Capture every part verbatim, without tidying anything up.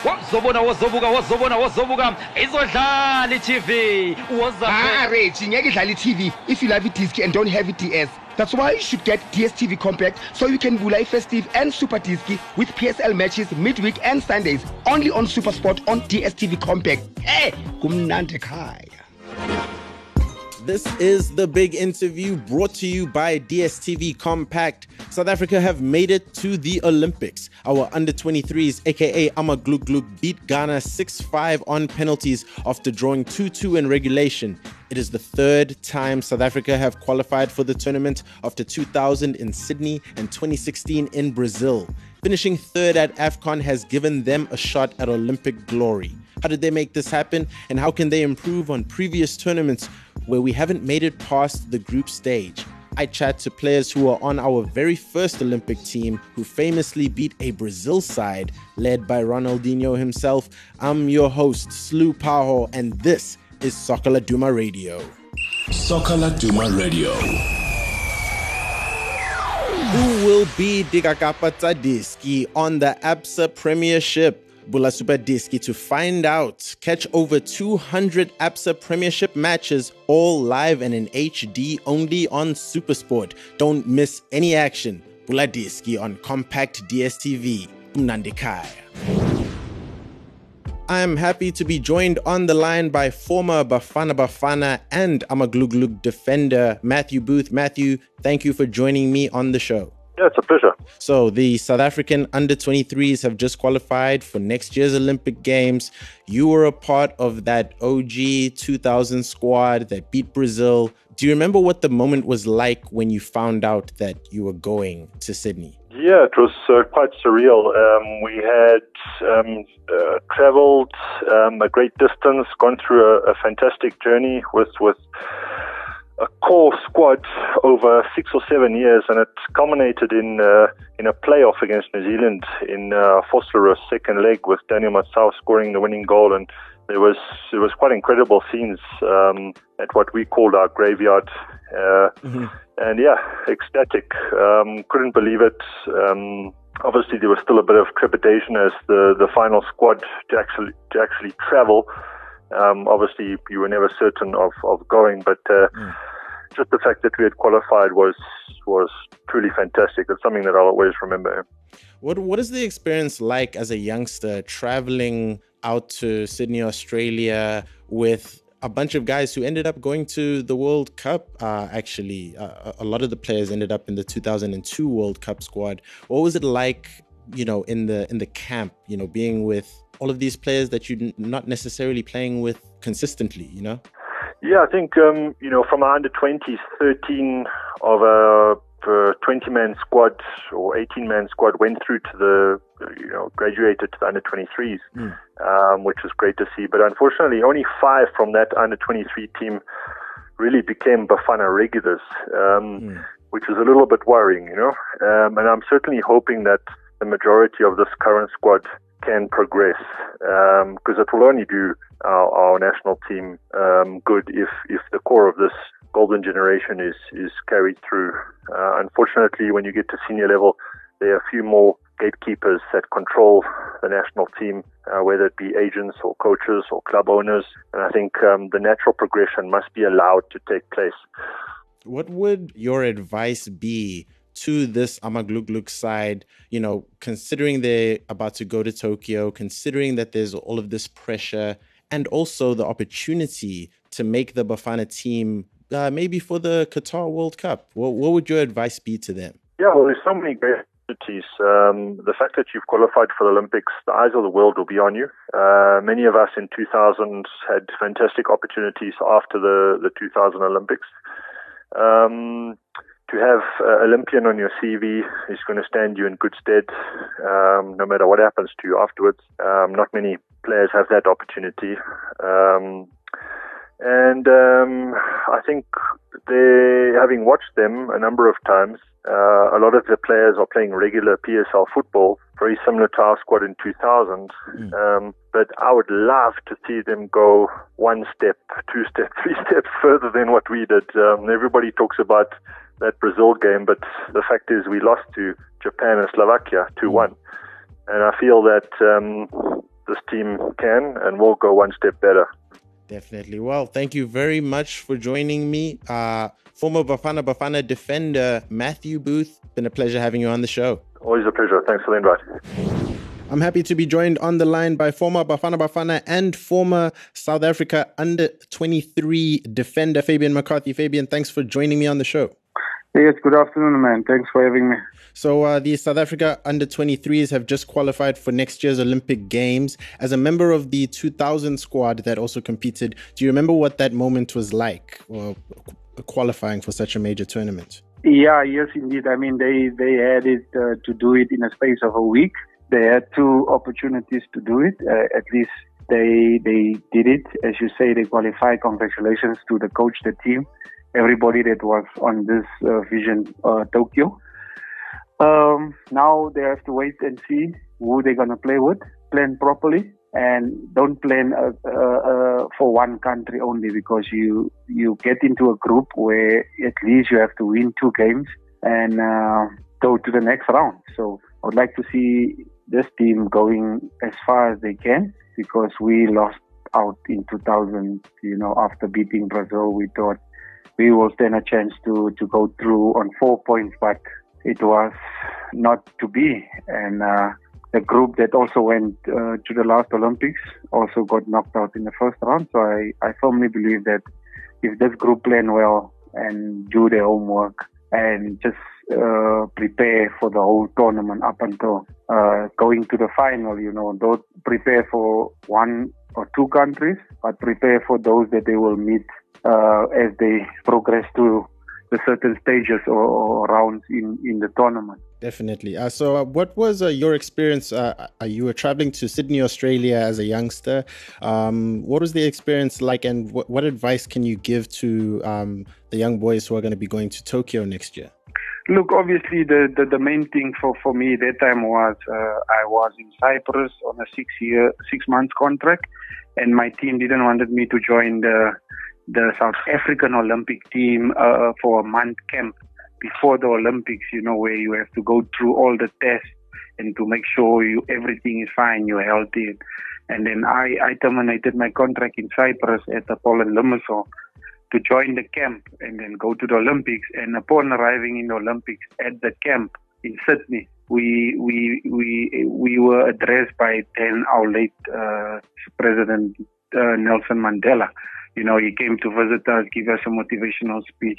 wazobona wazobuka wazobona wazobuka izodlala i-T V Ah, Reggie, ngeke idlala i-T V if you love i-disc and don't have i-D S. That's why you should get D S T V Compact so you can vula festive and Super Disc with P S L matches midweek and Sundays only on SuperSport on D S T V Compact. Hey, kumnandi ekhaya. This is The Big Interview brought to you by D S T V Compact. South Africa have made it to the Olympics. Our under twenty-threes, aka Amagluk Gluk, beat Ghana six five on penalties after drawing two two in regulation. It is the third time South Africa have qualified for the tournament after two thousand in Sydney and twenty sixteen in Brazil. Finishing third at AFCON has given them a shot at Olympic glory. How did they make this happen, and how can they improve on previous tournaments where we haven't made it past the group stage? I chat to players who are on our very first Olympic team who famously beat a Brazil side led by Ronaldinho himself. I'm your host, Slu Paho, and this is Soccer Laduma Radio. Soccer Laduma Radio. Who will be Digakapa Tadiski on the ABSA Premiership? Bula Super Diski to find out. Catch over two hundred ABSA Premiership matches, all live and in H D only on SuperSport. Don't miss any action. Bula Diski on Compact D S T V. Mnandikaya. I am happy to be joined on the line by former Bafana Bafana and Amagluk defender Matthew Booth. Matthew, thank you for joining me on the show. Yeah, it's a pleasure. So the South African under twenty-threes have just qualified for next year's Olympic Games. You were a part of that O G two thousand squad that beat Brazil. Do you remember what the moment was like when you found out that you were going to Sydney? Yeah, it was uh, quite surreal. Um, we had um, uh, traveled um, a great distance, gone through a, a fantastic journey with with a core squad over six or seven years, and it culminated in uh, in a playoff against New Zealand in uh, Vosloorus second leg with Daniel Matsau scoring the winning goal. And there was it was quite incredible scenes um, at what we called our graveyard. Uh, mm-hmm. And yeah, ecstatic. Um, couldn't believe it. Um, obviously, there was still a bit of trepidation as the, the final squad to actually to actually travel. Um, obviously, you were never certain of, of going, but uh, mm. just the fact that we had qualified was was truly fantastic. It's something that I'll always remember. What What is the experience like as a youngster traveling out to Sydney, Australia, with a bunch of guys who ended up going to the World Cup? Uh, actually, uh, a lot of the players ended up in the two thousand two World Cup squad. What was it like, you know, in the in the camp, you know, being with all of these players that you're not necessarily playing with consistently, you know? Yeah, I think, um, you know, from our under twenties, thirteen of a twenty-man squad or eighteen-man squad went through to the, you know, graduated to the under twenty-threes, mm. um, which was great to see. But unfortunately, only five from that under twenty-three team really became Bafana regulars, um, mm. which is a little bit worrying, you know. Um, and I'm certainly hoping that the majority of this current squad can progress, because um, it will only do our, our national team um, good if, if the core of this golden generation is, is carried through. Uh, unfortunately, when you get to senior level, there are a few more gatekeepers that control the national team, uh, whether it be agents or coaches or club owners. And I think um, the natural progression must be allowed to take place. What would your advice be to this Amagluk side, you know, considering they're about to go to Tokyo, considering that there's all of this pressure and also the opportunity to make the Bafana team uh, maybe for the Qatar World Cup? What, what would your advice be to them? Yeah, well, there's so many great opportunities. Um, the fact that you've qualified for the Olympics, the eyes of the world will be on you. Uh, many of us in two thousand had fantastic opportunities after the, the two thousand Olympics. Um, To have uh, Olympian on your C V is going to stand you in good stead, um, no matter what happens to you afterwards. Um, not many players have that opportunity. Um, and um, I think they, having watched them a number of times, uh, a lot of the players are playing regular P S L football, very similar to our squad in two thousand. Mm. Um, but I would love to see them go one step, two steps, three steps further than what we did. Um, everybody talks about that Brazil game, but the fact is we lost to Japan and Slovakia two one. And I feel that um, this team can and will go one step better. Definitely. Well, thank you very much for joining me. Uh, former Bafana Bafana defender Matthew Booth, been a pleasure having you on the show. Always a pleasure. Thanks for the invite. I'm happy to be joined on the line by former Bafana Bafana and former South Africa under twenty-three defender Fabian McCarthy. Fabian, thanks for joining me on the show. Yes, good afternoon, man. Thanks for having me. So uh, the South Africa under twenty-threes have just qualified for next year's Olympic Games. As a member of the two thousand squad that also competed, do you remember what that moment was like, or qualifying for such a major tournament? Yeah, yes, indeed. I mean, they, they had it uh, to do it in a space of a week. They had two opportunities to do it. Uh, at least they they did it. As you say, they qualified. Congratulations to the coach, the team, everybody that was on this uh, Vision uh, Tokyo. Um, now they have to wait and see who they're going to play with, plan properly, and don't plan uh, uh, uh, for one country only, because you, you get into a group where at least you have to win two games and uh, go to the next round. So I would like to see this team going as far as they can, because we lost out in two thousand, you know, after beating Brazil. We thought we will stand a chance to, to go through on four points, but it was not to be. And uh, the group that also went uh, to the last Olympics also got knocked out in the first round. So I, I firmly believe that if this group plan well and do their homework and just uh, prepare for the whole tournament up until uh, going to the final, you know, don't prepare for one or two countries, but prepare for those that they will meet uh, as they progress to the certain stages or, or rounds in, in the tournament. Definitely. Uh, so uh, what was uh, your experience? Uh, uh, you were traveling to Sydney, Australia as a youngster. Um, what was the experience like, and what, what advice can you give to um, the young boys who are going to be going to Tokyo next year? Look, obviously the, the, the main thing for, for me that time was uh, I was in Cyprus on a six year, six months contract, and my team didn't wanted me to join the the South African Olympic team uh, for a month camp before the Olympics, you know, where you have to go through all the tests and to make sure you everything is fine, you're healthy. And then I, I terminated my contract in Cyprus at Apollo Limassol to join the camp and then go to the Olympics. And upon arriving in the Olympics at the camp in Sydney, we we we we were addressed by then our late uh, President uh, Nelson Mandela. You know, he came to visit us, give us a motivational speech.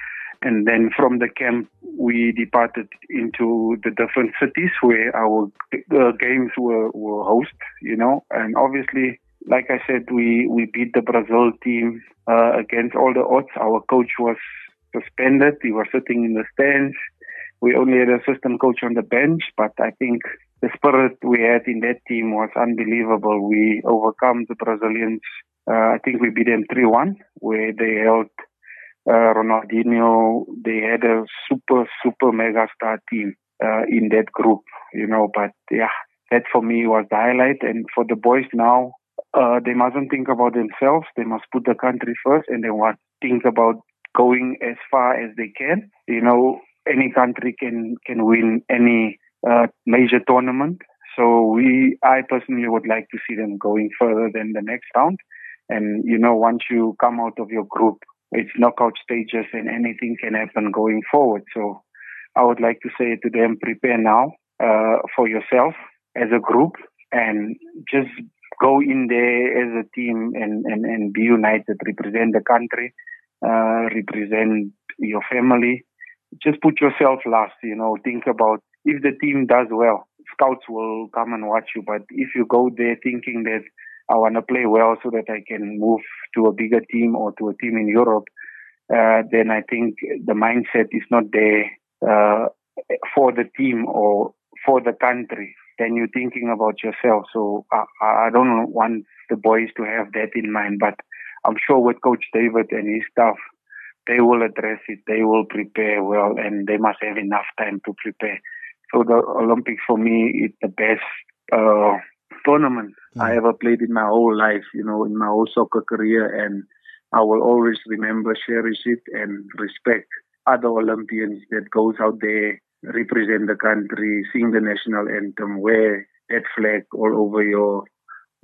And then from the camp, we departed into the different cities where our uh, games were, were host, you know. And obviously, like I said, we, we beat the Brazil team uh, against all the odds. Our coach was suspended. He was sitting in the stands. We only had an assistant coach on the bench, but I think the spirit we had in that team was unbelievable. We overcome the Brazilians. Uh, I think we beat them three one, where they held uh, Ronaldinho. They had a super, super mega star team uh, in that group, you know. But yeah, that for me was the highlight. And for the boys now, uh, they mustn't think about themselves. They must put the country first, and they want to think about going as far as they can. You know, any country can, can win any uh, major tournament. So we, I personally would like to see them going further than the next round. And, you know, once you come out of your group, it's knockout stages and anything can happen going forward. So I would like to say to them, prepare now uh, for yourself as a group and just go in there as a team and, and, and be united, represent the country, uh, represent your family. Just put yourself last, you know, think about if the team does well, scouts will come and watch you. But if you go there thinking that I want to play well so that I can move to a bigger team or to a team in Europe, uh, then I think the mindset is not there uh, for the team or for the country. Then you're thinking about yourself. So I, I don't want the boys to have that in mind. But I'm sure with Coach David and his staff, they will address it. They will prepare well, and they must have enough time to prepare. So the Olympics for me is the best uh, tournament mm. I ever played in my whole life, you know, in my whole soccer career. And I will always remember, cherish it, and respect other Olympians that goes out there, represent the country, sing the national anthem, wear that flag all over your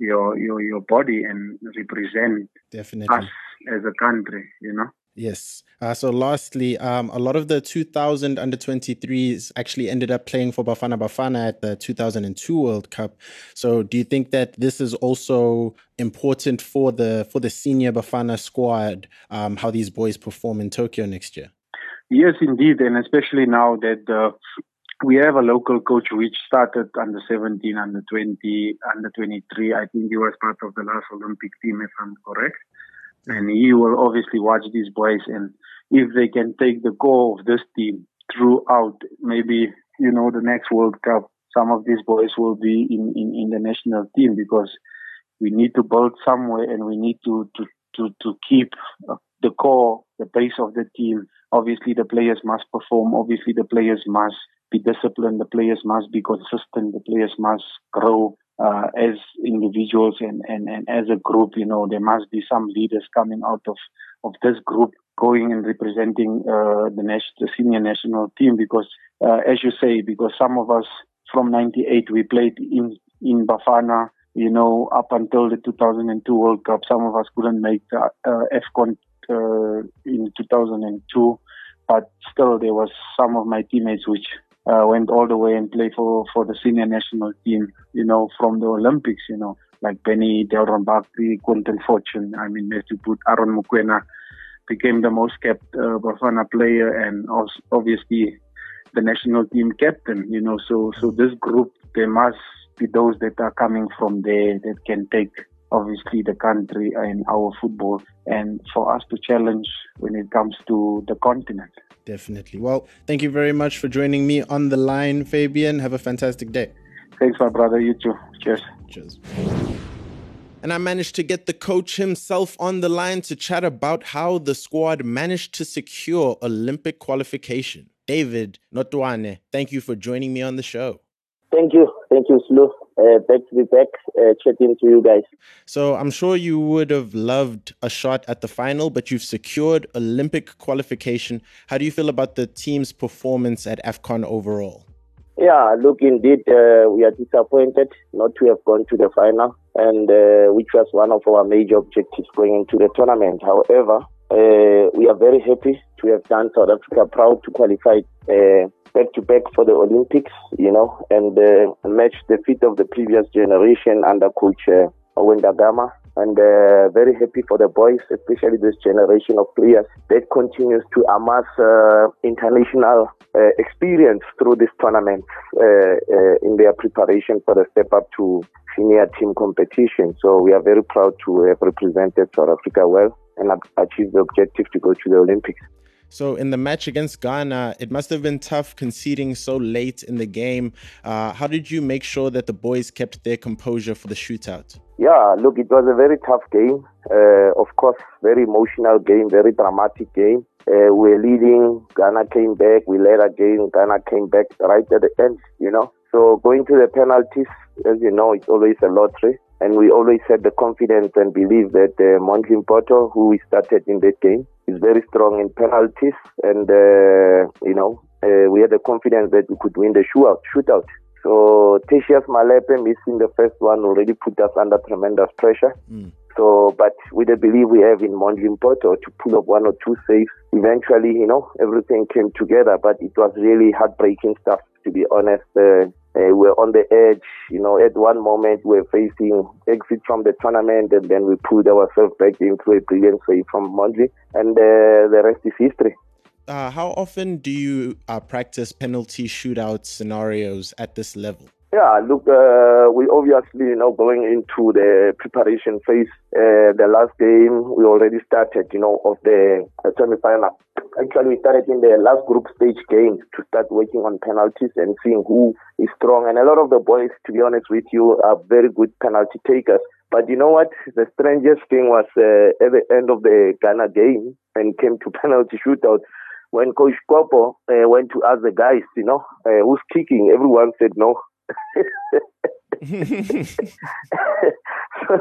your your your body and represent Definitely. us as a country, you know. Yes. Uh, so lastly, um, a lot of the two thousand under twenty-threes actually ended up playing for Bafana Bafana at the two thousand two World Cup. So do you think that this is also important for the for the senior Bafana squad, um, how these boys perform in Tokyo next year? Yes, indeed. And especially now that uh, we have a local coach which started under seventeen, under twenty, under twenty-three. I think he was part of the last Olympic team, if I'm correct. And he will obviously watch these boys, and if they can take the core of this team throughout, maybe, you know, the next World Cup, some of these boys will be in, in, in the national team, because we need to build somewhere, and we need to, to, to, to keep the core, the base of the team. Obviously, the players must perform. Obviously, the players must be disciplined. The players must be consistent. The players must grow. Uh, as individuals and, and, and as a group, you know, there must be some leaders coming out of, of this group going and representing uh, the, nation, the senior national team, because, uh, as you say, because some of us from ninety-eight, we played in, in Bafana, you know, up until the two thousand two World Cup. Some of us couldn't make the uh, AFCON uh, in two thousand two, but still there was some of my teammates which Uh, went all the way and played for, for the senior national team, you know, from the Olympics, you know, like Benny, Delron Bakri, Quentin Fortune. I mean, Matthew Put, Aaron Mokoena became the most kept uh, Bafana player, and also obviously the national team captain, you know. So, so this group, there must be those that are coming from there that can take obviously the country and our football, and for us to challenge when it comes to the continent. Definitely. Well, thank you very much for joining me on the line, Fabian. Have a fantastic day. Thanks, my brother. You too. Cheers. Cheers. And I managed to get the coach himself on the line to chat about how the squad managed to secure Olympic qualification. David Notwane, thank you for joining me on the show. Thank you. Thank you, Slu. Uh, back to be back, uh, chatting to you guys. So I'm sure you would have loved a shot at the final, but you've secured Olympic qualification. How do you feel about the team's performance at AFCON overall? Yeah, look, indeed, uh, we are disappointed not to have gone to the final, and uh, which was one of our major objectives going into the tournament. However, uh, we are very happy to have done South Africa proud to qualify uh, back-to-back for the Olympics, you know, and uh, match the feat of the previous generation under Coach uh, Owen Dagama. And uh, very happy for the boys, especially this generation of players that continues to amass uh, international uh, experience through this tournament uh, uh, in their preparation for the step up to senior team competition. So we are very proud to have represented South Africa well and achieved the objective to go to the Olympics. So in the match against Ghana, it must have been tough conceding so late in the game. Uh, how did you make sure that the boys kept their composure for the shootout? Yeah, look, it was a very tough game. Uh, of course, very emotional game, very dramatic game. Uh, we were leading, Ghana came back, we led again, Ghana came back right at the end, you know. So going to the penalties, as you know, it's always a lottery. And we always had the confidence and belief that uh, Mondli Mpoto, who we started in that game, is very strong in penalties. And, uh, you know, uh, we had the confidence that we could win the shootout. shootout. So Tertius Malepe missing the first one already put us under tremendous pressure. Mm. So, but with the belief we have in Mondli Mpoto to pull up one or two saves, eventually, you know, everything came together. But it was really heartbreaking stuff, to be honest. Uh, Uh, we're on the edge, you know, at one moment we're facing exit from the tournament, and then we pulled ourselves back into a brilliant save from Mondli, and uh, the rest is history. Uh, how often do you uh, practice penalty shootout scenarios at this level? Yeah, look, uh, we obviously, you know, going into the preparation phase, uh, the last game, we already started, you know, of the semi-final. Actually, we started in the last group stage game to start working on penalties and seeing who is strong. And a lot of the boys, to be honest with you, are very good penalty takers. But you know what? The strangest thing was uh, at the end of the Ghana game, and came to penalty shootout, when Coach Kopo uh, went to ask the guys, you know, uh, who's kicking, everyone said no. So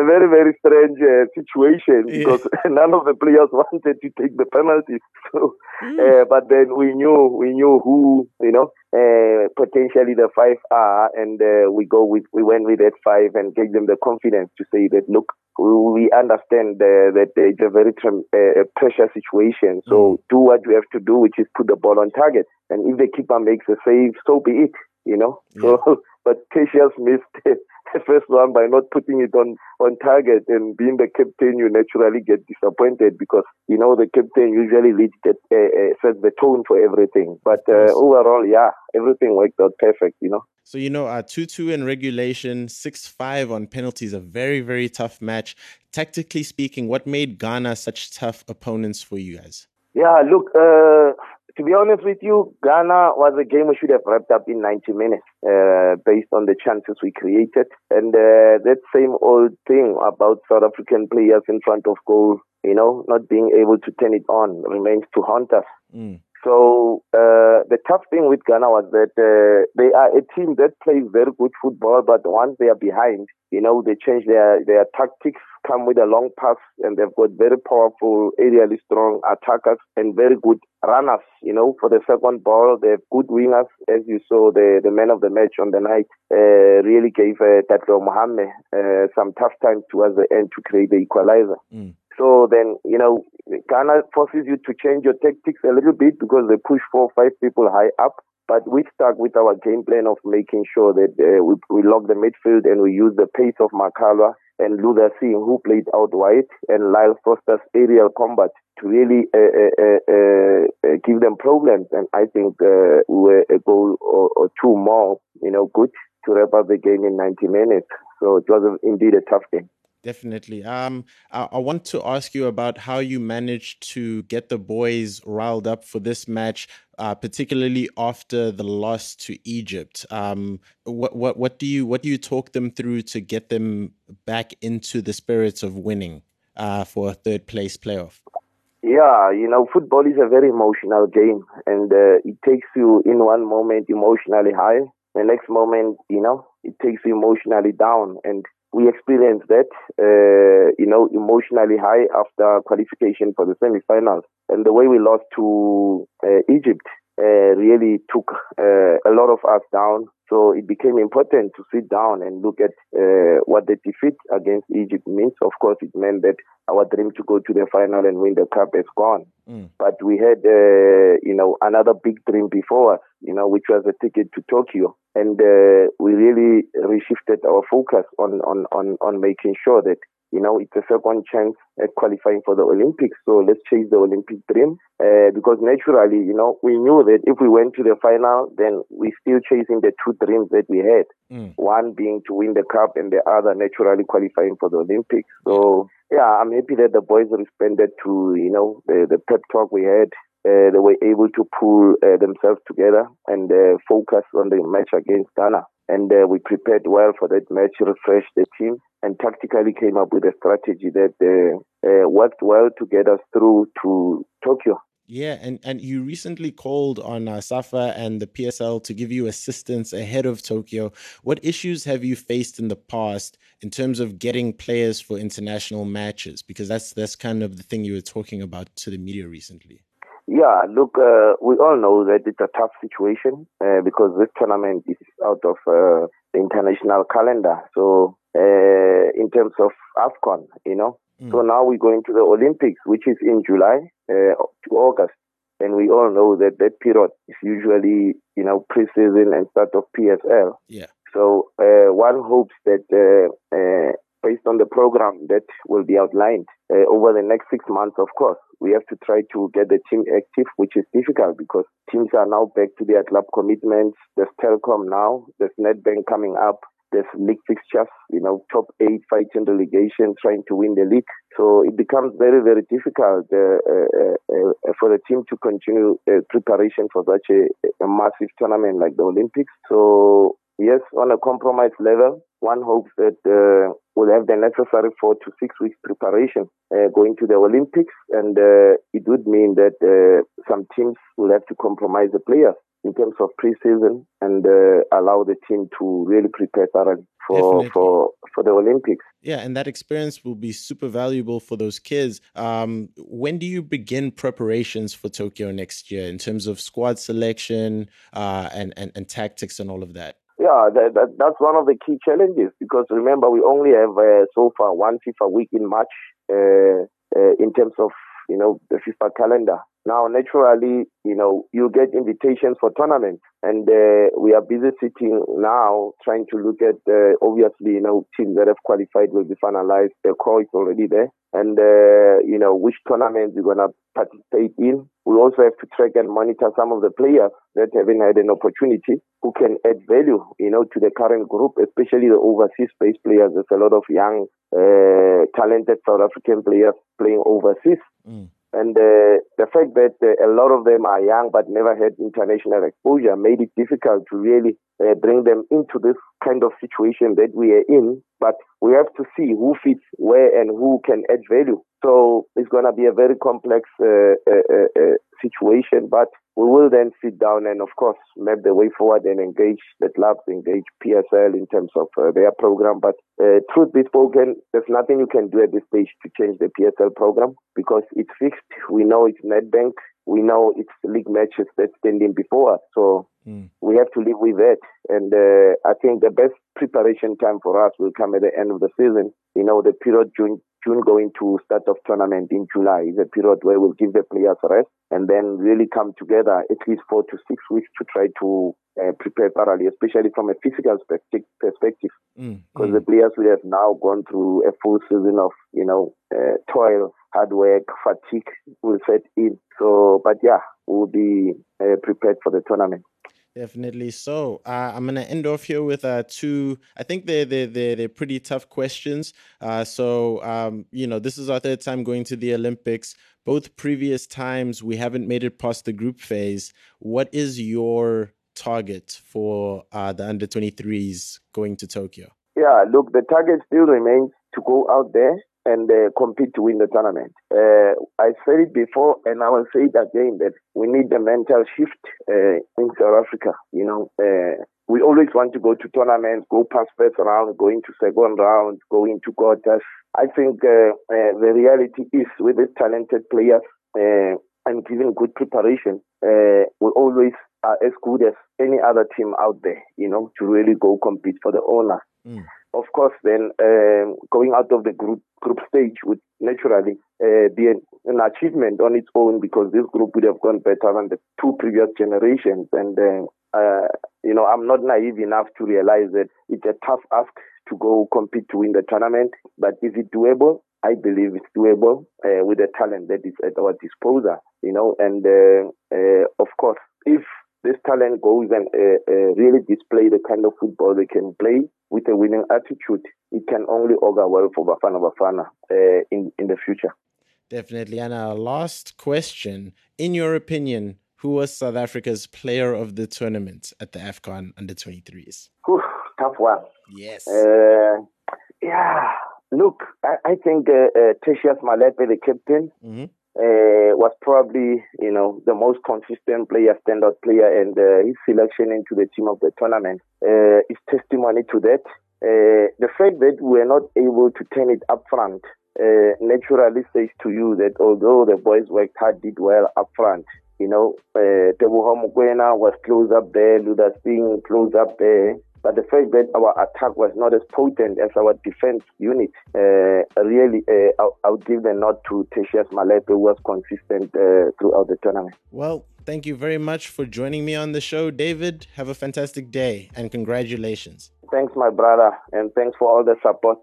very, very strange uh, situation because yeah. none of the players wanted to take the penalties. So, mm. uh, but then we knew we knew who you know uh, potentially the five are, and uh, we go with we went with that five and gave them the confidence to say that look, we understand uh, that it's a very uh, pressure situation. So mm. do what we have to do, which is put the ball on target. And if the keeper makes a save, so be it. You know. Yeah. So, but Cassius missed the first one by not putting it on, on target, and being the captain, you naturally get disappointed because, you know, the captain usually leads the, uh, uh, sets the tone for everything. But uh, overall, yeah, everything worked out perfect, you know. So, you know, uh, two two in regulation, six five on penalties, a very, very tough match. Tactically speaking, what made Ghana such tough opponents for you guys? Yeah, look, uh, to be honest with you, Ghana was a game we should have wrapped up in ninety minutes uh, based on the chances we created. And uh, that same old thing about South African players in front of goal, you know, not being able to turn it on remains to haunt us. Mm. So uh, the tough thing with Ghana was that uh, they are a team that plays very good football, but once they are behind, you know, they change their, their tactics, come with a long pass, and they've got very powerful, aerially strong attackers and very good runners, you know, for the second ball. They have good wingers, as you saw, the, the man of the match on the night uh, really gave uh, Tatlo Mohammed uh, some tough time towards the end to create the equalizer. Mm. So then, you know, Ghana forces you to change your tactics a little bit because they push four or five people high up. But we stuck with our game plan of making sure that uh, we, we lock the midfield and we use the pace of Makalwa and Luther Singh, who played out wide, and Lyle Foster's aerial combat to really uh, uh, uh, uh, give them problems. And I think uh, we were a goal or, or two more, you know, good to wrap up the game in ninety minutes. So it was indeed a tough game. Definitely. Um, I, I want to ask you about how you managed to get the boys riled up for this match, uh, particularly after the loss to Egypt. Um, what what what do you what do you talk them through to get them back into the spirits of winning uh, for a third place playoff? Yeah, you know, football is a very emotional game, and uh, it takes you in one moment emotionally high, the next moment, you know, it takes you emotionally down, and we experienced that, uh, you know, emotionally high after qualification for the semi-finals. And the way we lost to uh, Egypt uh, really took uh, a lot of us down. So it became important to sit down and look at uh, what the defeat against Egypt means. Of course, it meant that our dream to go to the final and win the cup is gone. Mm. But we had, uh, you know, another big dream before us, you know, which was a ticket to Tokyo. And uh, we really reshifted our focus on, on, on, on making sure that, you know, it's a second chance at qualifying for the Olympics. So let's chase the Olympic dream. Uh, because naturally, you know, we knew that if we went to the final, then we're still chasing the two dreams that we had. Mm. One being to win the cup and the other naturally qualifying for the Olympics. So, yeah, I'm happy that the boys responded to, you know, the, the pep talk we had. Uh, they were able to pull uh, themselves together and uh, focus on the match against Ghana. And uh, we prepared well for that match, refreshed the team, and tactically came up with a strategy that uh, uh, worked well to get us through to Tokyo. Yeah, and, and you recently called on uh, SAFA and the P S L to give you assistance ahead of Tokyo. What issues have you faced in the past in terms of getting players for international matches? Because that's that's kind of the thing you were talking about to the media recently. Yeah, look, uh, we all know that it's a tough situation uh, because this tournament is out of uh, the international calendar. So uh, in terms of AFCON, you know, mm. so now we're going to the Olympics, which is in July uh, to August. And we all know that that period is usually, you know, pre-season and start of P S L. Yeah. So uh, one hopes that uh, uh, based on the program that will be outlined uh, over the next six months, of course, we have to try to get the team active, which is difficult because teams are now back to their club commitments. There's Telkom now, there's Nedbank coming up, there's league fixtures, you know, top eight fighting relegation, trying to win the league. So it becomes very, very difficult uh, uh, uh, for the team to continue uh, preparation for such a, a massive tournament like the Olympics. So yes, on a compromise level, one hopes that uh, we'll have the necessary four to six weeks preparation uh, going to the Olympics, and uh, it would mean that uh, some teams will have to compromise the players, in terms of preseason and uh, allow the team to really prepare thoroughly for, for, for the Olympics. Yeah, and that experience will be super valuable for those kids. Um, when do you begin preparations for Tokyo next year in terms of squad selection uh, and, and, and tactics and all of that? Yeah, that, that, that's one of the key challenges because remember, we only have uh, so far one FIFA week in March uh, uh, in terms of, you know, the FIFA calendar. Now, naturally, you know, you get invitations for tournaments and uh, we are busy sitting now trying to look at, uh, obviously, you know, teams that have qualified will be finalized. The call is already there. And, uh, you know, which tournaments we're going to participate in. We also have to track and monitor some of the players that haven't had an opportunity who can add value, you know, to the current group, especially the overseas-based players. There's a lot of young, uh, talented South African players playing overseas. Mm. And uh, the fact that uh, a lot of them are young but never had international exposure made it difficult to really uh, bring them into this kind of situation that we are in. But we have to see who fits where and who can add value. So it's going to be a very complex uh, uh, uh, situation, but we will then sit down and, of course, map the way forward and engage the clubs, engage P S L in terms of uh, their program. But uh, truth be spoken, there's nothing you can do at this stage to change the P S L program because it's fixed. We know it's Nedbank. We know it's league matches that's standing before us. So mm. we have to live with that. And uh, I think the best preparation time for us will come at the end of the season. You know, the period June, June going to start of tournament in July is a period where we'll give the players rest and then really come together at least four to six weeks to try to uh, prepare thoroughly, especially from a physical perspective. Mm. Because mm. the players will have now gone through a full season of, you know, uh, toil, hard work, fatigue will set in. So, but yeah, we'll be uh, prepared for the tournament. Definitely so. Uh, I'm going to end off here with uh, two, I think they're, they're, they're, they're pretty tough questions. Uh, so, um, you know, this is our third time going to the Olympics. Both previous times we haven't made it past the group phase. What is your target for uh, the under twenty-threes going to Tokyo? Yeah, look, the target still remains to go out there and uh, compete to win the tournament. Uh, I said it before, and I will say it again, that we need the mental shift uh, in South Africa. You know, uh, we always want to go to tournaments, go past first round, go into second round, go into quarters. I think uh, uh, the reality is with these talented players uh, and given good preparation, uh, we always are as good as any other team out there, you know, to really go compete for the honor. Mm. Of course, then um, going out of the group group stage would naturally uh, be an, an achievement on its own because this group would have gone better than the two previous generations. And, uh, uh, you know, I'm not naive enough to realize that it's a tough ask to go compete to win the tournament. But is it doable? I believe it's doable uh, with the talent that is at our disposal, you know. And, uh, uh, of course, if this talent goes and uh, uh, really display the kind of football they can play with a winning attitude, it can only augur well for Bafana Bafana uh, in, in the future. Definitely. And our last question, in your opinion, who was South Africa's player of the tournament at the AFCON under twenty-threes? Whew, tough one. Yes. Uh, yeah. Look, I, I think uh, uh, Tertius Malepe, the captain, mm-hmm. Uh, was probably, you know, the most consistent player, standout player, and uh, his selection into the team of the tournament uh, is testimony to that. Uh, the fact that we were not able to turn it up front uh, naturally says to you that although the boys worked hard, did well up front, you know, uh, Teboho Mokoena was close up there, Luda Singh close up there. But the fact that our attack was not as potent as our defense unit, uh, really, uh, I'll, I'll give the nod to Tertius Malepe, who was consistent uh, throughout the tournament. Well, thank you very much for joining me on the show, David. Have a fantastic day and congratulations. Thanks, my brother, and thanks for all the support.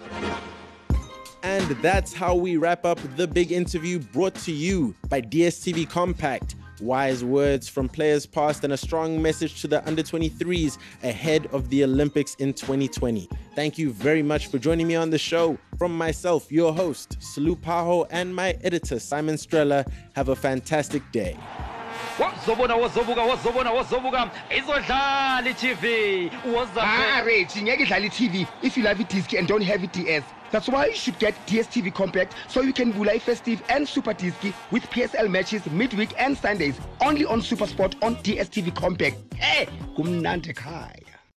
And that's how we wrap up the big interview brought to you by D S T V Compact. Wise words from players past and a strong message to the under twenty-threes ahead of the Olympics in twenty twenty. Thank you very much for joining me on the show. From myself, your host, Salu Paho, and my editor, Simon Strella, have a fantastic day. What? wozobona wozobuka wozobona wozobuka izodlala i-T V Ah, Reggie, ngeke idlale i-T V if you love i-disc and don't have i-D S. That's why you should get D S T V Compact so you can vula festive and super disc with P S L matches midweek and Sundays only on SuperSport on D S T V Compact. Hey, kumnandi ekhaya.